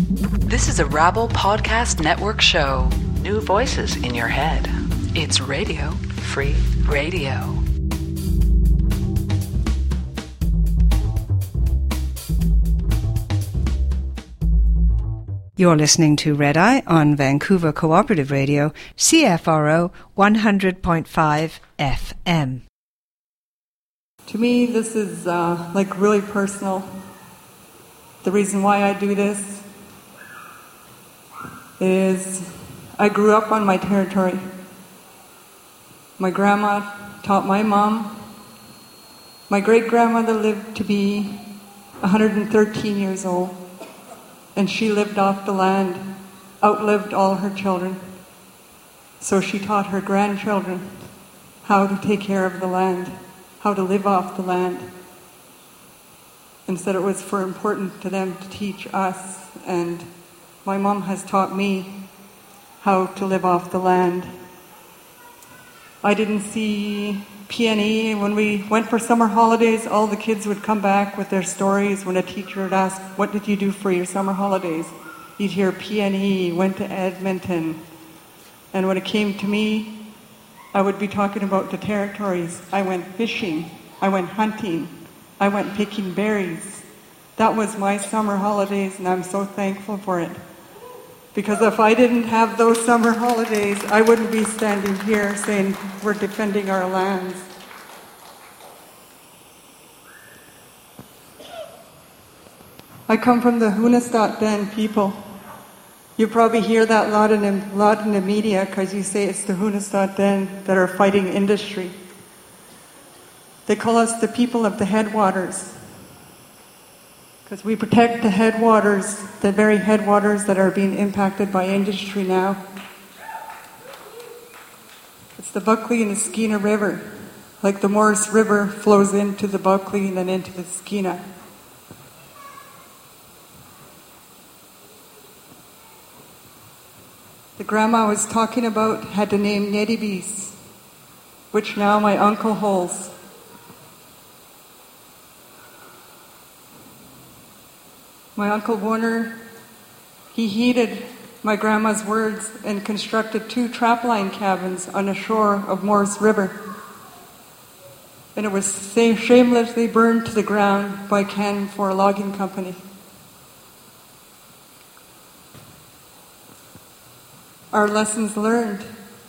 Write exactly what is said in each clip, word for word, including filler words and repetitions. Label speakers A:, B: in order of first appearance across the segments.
A: This is a Rabble Podcast Network show. New voices in your head. It's Radio Free Radio.
B: You're listening to Red Eye on Vancouver Cooperative Radio, C F R O one hundred point five F M.
C: To me, this is uh, like really personal. The reason why I do this is I grew up on my territory. My grandma taught my mom. My great-grandmother lived to be one hundred thirteen years old, and she lived off the land, outlived all her children. So she taught her grandchildren how to take care of the land, how to live off the land. And said it was for important to them to teach us, and my mom has taught me how to live off the land. I didn't see P N E. When we went for summer holidays, all the kids would come back with their stories. When a teacher would ask, what did you do for your summer holidays? You'd hear P N E, went to Edmonton. And when it came to me, I would be talking about the territories. I went fishing, I went hunting, I went picking berries. That was my summer holidays, and I'm so thankful for it. Because if I didn't have those summer holidays, I wouldn't be standing here saying we're defending our lands. I come from the Hunasta'ten people. You probably hear that a lot in the, lot in the media because you say it's the Hunasta'ten that are fighting industry. They call us the people of the headwaters, because we protect the headwaters, the very headwaters that are being impacted by industry now. It's the Buckley and the Skeena River. Like the Morris River flows into the Buckley and then into the Skeena. The grandma I was talking about had the name Nedibis, which now my uncle holds. My Uncle Warner, he heeded my grandma's words and constructed two trapline cabins on the shore of Morris River. And it was shamelessly burned to the ground by Canfor Logging Company. Our lessons learned.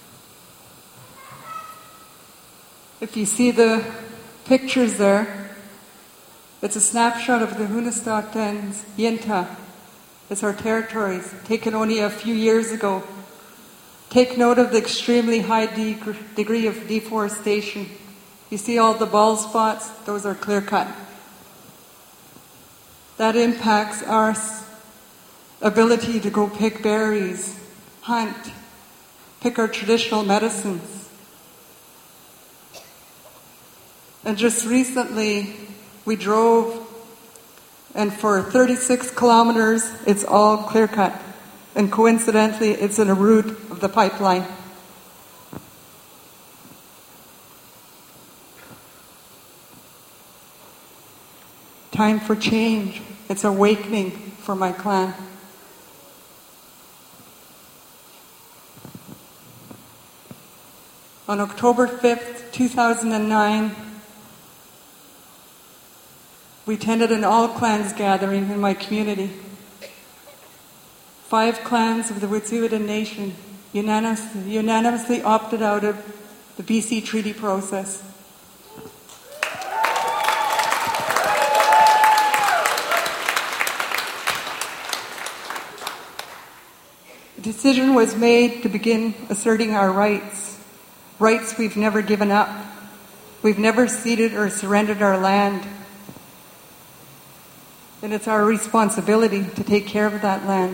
C: If you see the pictures there, it's a snapshot of the Hunasta'ten's Yinta. It's our territories, taken only a few years ago. Take note of the extremely high de- degree of deforestation. You see all the bald spots? Those are clear-cut. That impacts our ability to go pick berries, hunt, pick our traditional medicines. And just recently, we drove, and for thirty-six kilometers, it's all clear-cut. And coincidentally, it's in a route of the pipeline. Time for change. It's awakening for my clan. On October fifth, two thousand nine, we attended an all-clans gathering in my community. Five clans of the Wet'suwet'en Nation unanimously, unanimously opted out of the B C treaty process. The decision was made to begin asserting our rights, rights we've never given up. We've never ceded or surrendered our land. And it's our responsibility to take care of that land.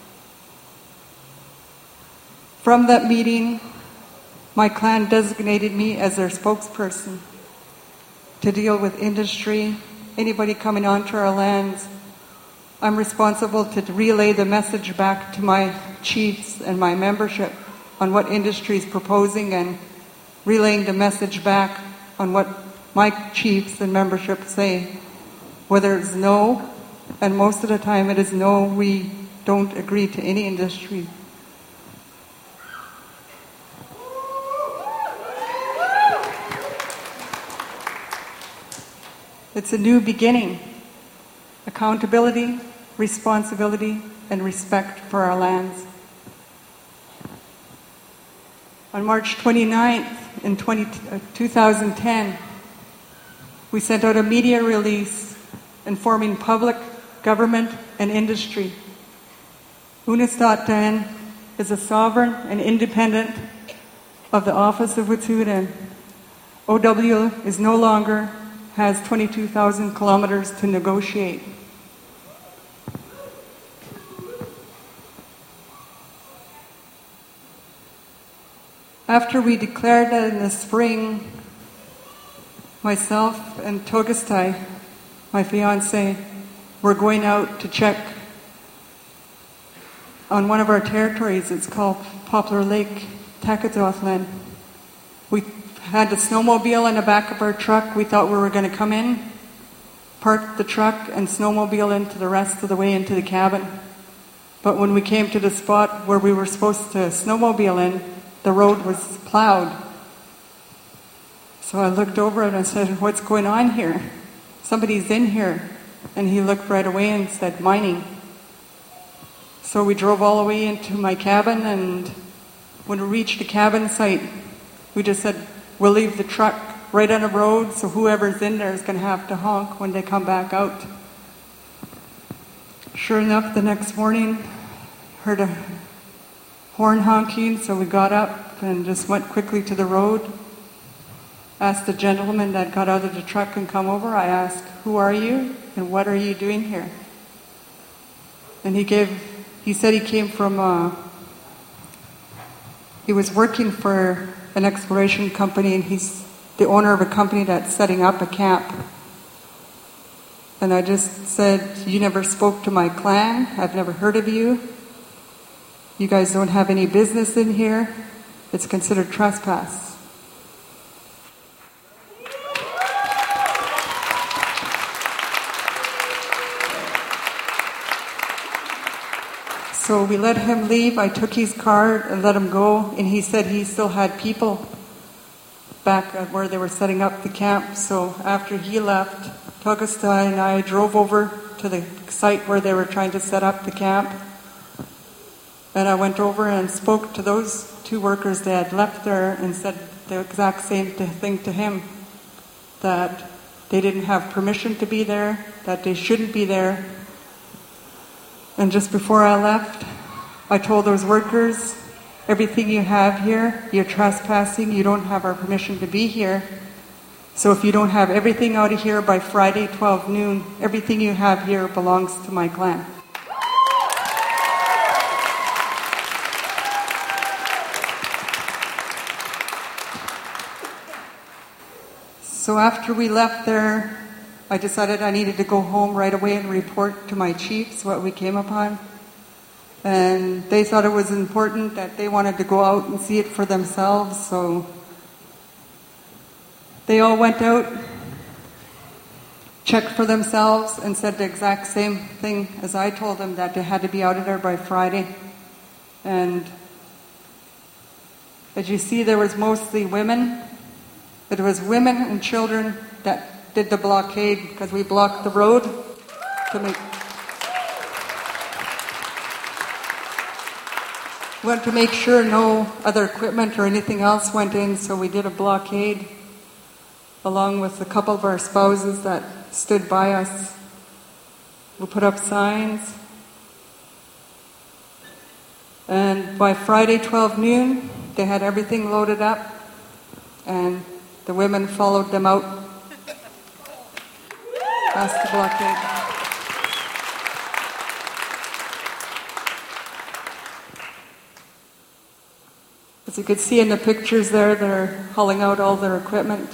C: From that meeting, my clan designated me as their spokesperson to deal with industry, anybody coming onto our lands. I'm responsible to relay the message back to my chiefs and my membership on what industry is proposing, and relaying the message back on what my chiefs and membership say. Whether it's no, and most of the time it is no, we don't agree to any industry. It's a new beginning. Accountability, responsibility, and respect for our lands. On March twenty-ninth in two thousand ten, we sent out a media release informing public, government, and industry. Unist'ot'en is a sovereign and independent of the Office of Wet'suwet'en. O W is no longer has twenty-two thousand kilometers to negotiate. After we declared that in the spring, myself and Togistai, my fiancé, were going out to check on one of our territories. It's called Poplar Lake, Takatothland. We had the snowmobile in the back of our truck. We thought we were going to come in, park the truck, and snowmobile into the rest of the way into the cabin. But when we came to the spot where we were supposed to snowmobile in, the road was plowed. So I looked over and I said, "What's going on here? Somebody's in here." And he looked right away and said, "Mining." So we drove all the way into my cabin, and when we reached the cabin site, we just said, "We'll leave the truck right on the road, so whoever's in there is going to have to honk when they come back out." Sure enough, the next morning, heard a horn honking, so we got up and just went quickly to the road. Asked the gentleman that got out of the truck and come over, I asked, "Who are you and what are you doing here?" And he gave, he said he came from, uh, he was working for an exploration company, and he's the owner of a company that's setting up a camp. And I just said, "You never spoke to my clan. I've never heard of you. You guys don't have any business in here. It's considered trespass." So we let him leave. I took his card and let him go, and he said he still had people back at where they were setting up the camp. So after he left, Togistai and I drove over to the site where they were trying to set up the camp. And I went over and spoke to those two workers that had left there and said the exact same thing to him, that they didn't have permission to be there, that they shouldn't be there. And just before I left, I told those workers, "Everything you have here, you're trespassing, you don't have our permission to be here. So if you don't have everything out of here by Friday, twelve noon, everything you have here belongs to my clan." So after we left there, I decided I needed to go home right away and report to my chiefs what we came upon. And they thought it was important that they wanted to go out and see it for themselves, so they all went out, checked for themselves, and said the exact same thing as I told them, that they had to be out of there by Friday. And as you see, there was mostly women. It was women and children that did the blockade, because we blocked the road to make we wanted to make sure no other equipment or anything else went in, so we did a blockade along with a couple of our spouses that stood by us. We put up signs, and by Friday twelve noon they had everything loaded up, and the women followed them out past the blockade. As you could see in the pictures there, they're hauling out all their equipment.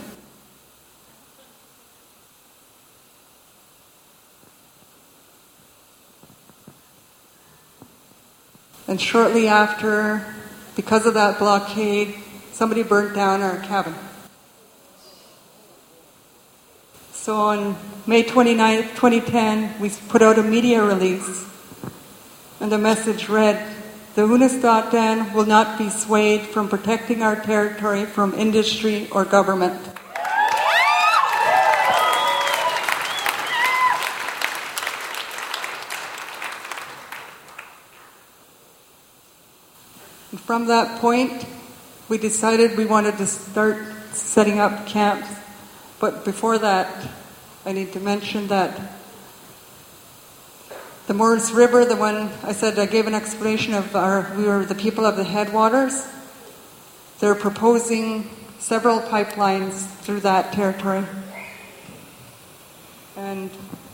C: And shortly after, because of that blockade, somebody burnt down our cabin. So on May twenty-ninth, twenty ten, we put out a media release And the message read, "The Unist'ot'en will not be swayed from protecting our territory from industry or government." And from that point, we decided we wanted to start setting up camps. But before that, I need to mention that the Morris River, the one I said, I gave an explanation of our, we were the people of the headwaters. They're proposing several pipelines through that territory. And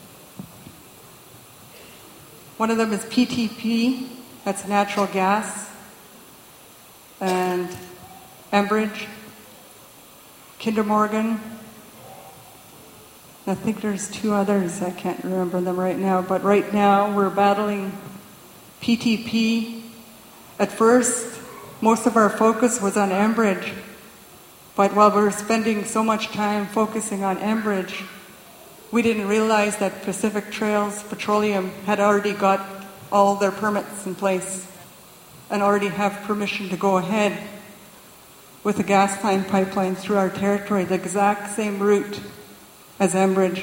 C: one of them is P T P, that's natural gas, and Enbridge, Kinder Morgan. I think there's two others, I can't remember them right now, but right now we're battling P T P. At first, most of our focus was on Enbridge, but while we were spending so much time focusing on Enbridge, we didn't realize that Pacific Trails Petroleum had already got all their permits in place and already have permission to go ahead with the gas line pipeline through our territory, the exact same route as Enbridge.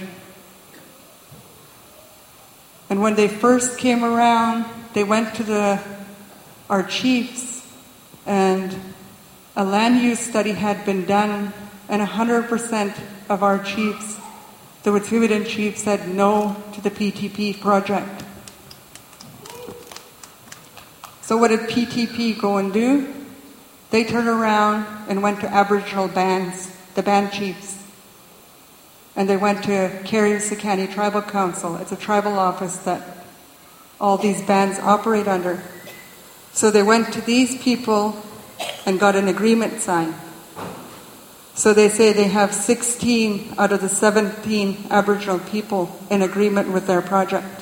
C: And when they first came around, they went to the our chiefs, and a land use study had been done, and one hundred percent of our chiefs, the Wet'suwet'en chiefs, said no to the P T P project. So what did P T P go and do? They turned around and went to Aboriginal bands, the band chiefs. And they went to Carrie-Sicani Tribal Council. It's a tribal office that all these bands operate under. So they went to these people and got an agreement signed. So they say they have sixteen out of the seventeen Aboriginal people in agreement with their project.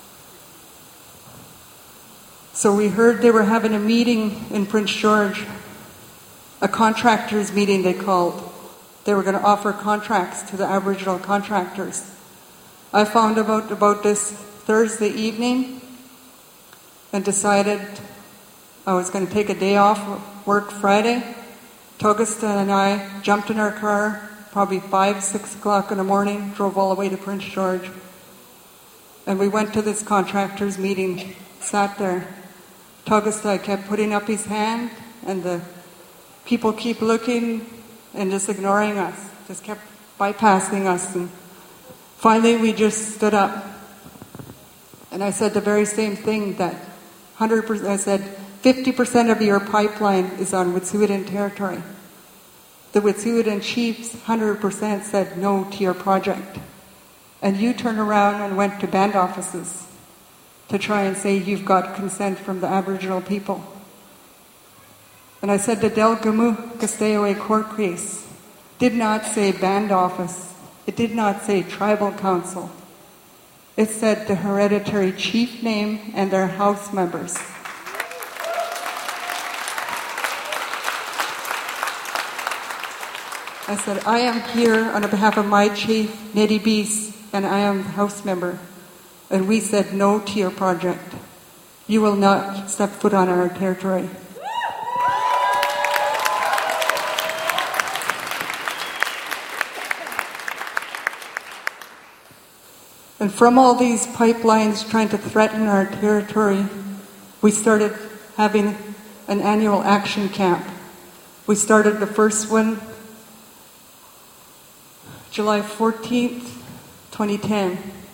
C: So we heard they were having a meeting in Prince George, a contractors meeting they called. They were going to offer contracts to the Aboriginal contractors. I found out about this Thursday evening and decided I was going to take a day off work Friday. Togusta and I jumped in our car, probably five, six o'clock in the morning, drove all the way to Prince George. And we went to this contractors meeting, sat there. Togusta kept putting up his hand, and the people keep looking and just ignoring us, just kept bypassing us. And finally we just stood up. And I said the very same thing, that one hundred percent, I said, fifty percent of your pipeline is on Wet'suwet'en territory. The Wet'suwet'en chiefs, one hundred percent said no to your project. And you turned around and went to band offices to try and say you've got consent from the Aboriginal people. And I said the Delgamu Gasteyowe court case did not say band office. It did not say tribal council. It said the hereditary chief name and their house members. I said, I am here on behalf of my chief, Nedi Bees, and I am the house member. And we said no to your project. You will not step foot on our territory. And from all these pipelines trying to threaten our territory, we started having an annual action camp. We started the first one July fourteenth, twenty ten.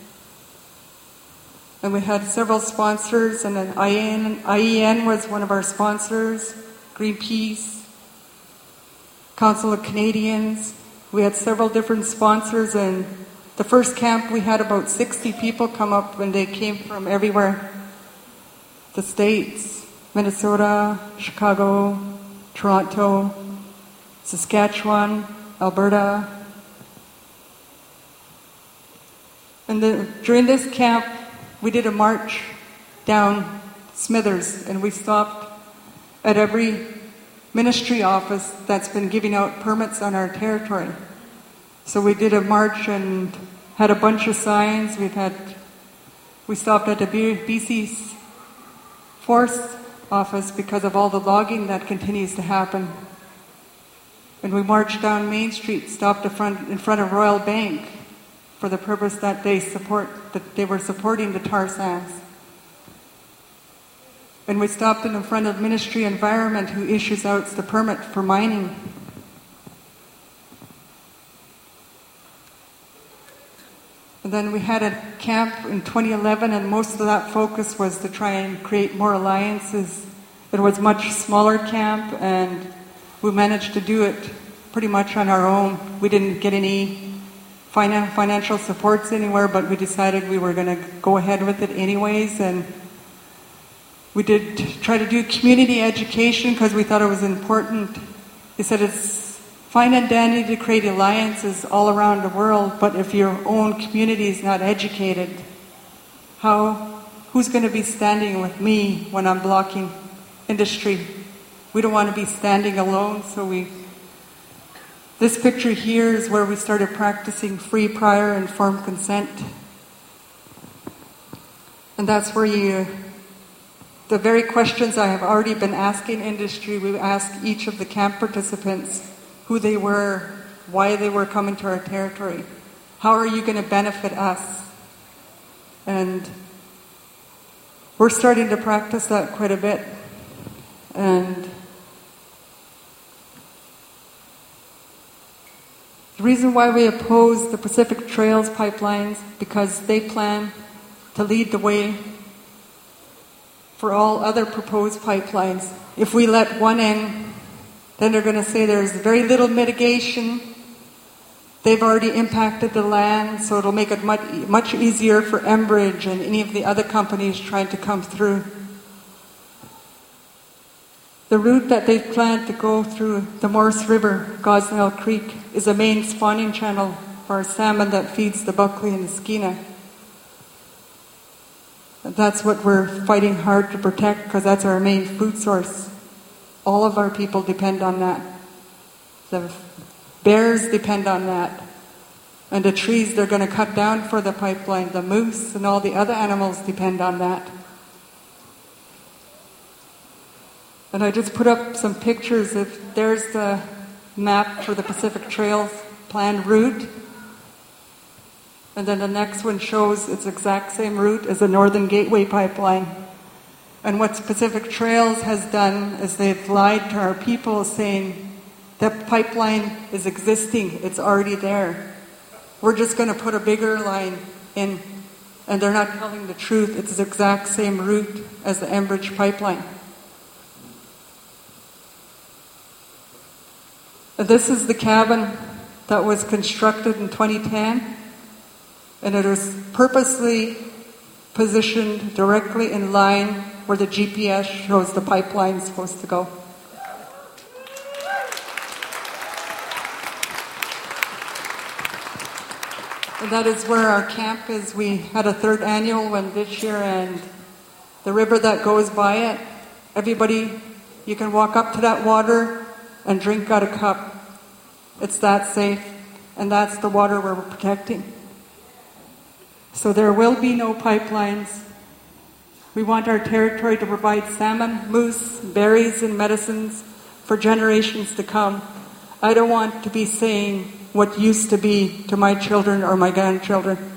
C: And we had several sponsors, and then I E N, I E N was one of our sponsors, Greenpeace, Council of Canadians. We had several different sponsors, and the first camp we had about sixty people come up, and they came from everywhere. The States, Minnesota, Chicago, Toronto, Saskatchewan, Alberta. And the, during this camp, we did a march down Smithers, and we stopped at every ministry office that's been giving out permits on our territory. So we did a march and had a bunch of signs. We've had, we stopped at the B C's Forest office because of all the logging that continues to happen. And we marched down Main Street, stopped in front, in front of Royal Bank for the purpose that they support that they were supporting the tar sands. And we stopped in front of Ministry of Environment, who issues out the permit for mining. And then we had a camp in twenty eleven, and most of that focus was to try and create more alliances. It was a much smaller camp, and we managed to do it pretty much on our own. We didn't get any finan- financial supports anywhere, but we decided we were going to go ahead with it anyways. And we did try to do community education because we thought it was important. They said it's fine and dandy to create alliances all around the world, but if your own community is not educated, how, who's going to be standing with me when I'm blocking industry? We don't want to be standing alone, so we... This picture here is where we started practicing free, prior, informed consent. And that's where you... The very questions I have already been asking industry, we asked each of the camp participants who they were, why they were coming to our territory. How are you going to benefit us? And we're starting to practice that quite a bit. And the reason why we oppose the Pacific Trails pipelines, because they plan to lead the way for all other proposed pipelines. If we let one in, then they're going to say there's very little mitigation. They've already impacted the land, so it'll make it much, much easier for Enbridge and any of the other companies trying to come through. The route that they've planned to go through the Morse River, Gosnell Creek, is a main spawning channel for our salmon that feeds the Buckley and the Skeena. And that's what we're fighting hard to protect, because that's our main food source. All of our people depend on that. The bears depend on that. And the trees they're going to cut down for the pipeline, the moose and all the other animals depend on that. And I just put up some pictures. If there's the map for the Pacific Trails planned route. And then the next one shows its exact same route as the Northern Gateway pipeline. And what Pacific Trails has done is they've lied to our people, saying that pipeline is existing, it's already there. We're just going to put a bigger line in, and they're not telling the truth. It's the exact same route as the Enbridge pipeline. This is the cabin that was constructed in twenty ten, and it was purposely positioned directly in line where the G P S shows the pipeline is supposed to go. And that is where our camp is. We had a third annual one this year, and the river that goes by it, everybody, you can walk up to that water and drink out a cup. It's that safe, and that's the water we're protecting. So there will be no pipelines. We want our territory to provide salmon, moose, berries, and medicines for generations to come. I don't want to be saying what used to be to my children or my grandchildren.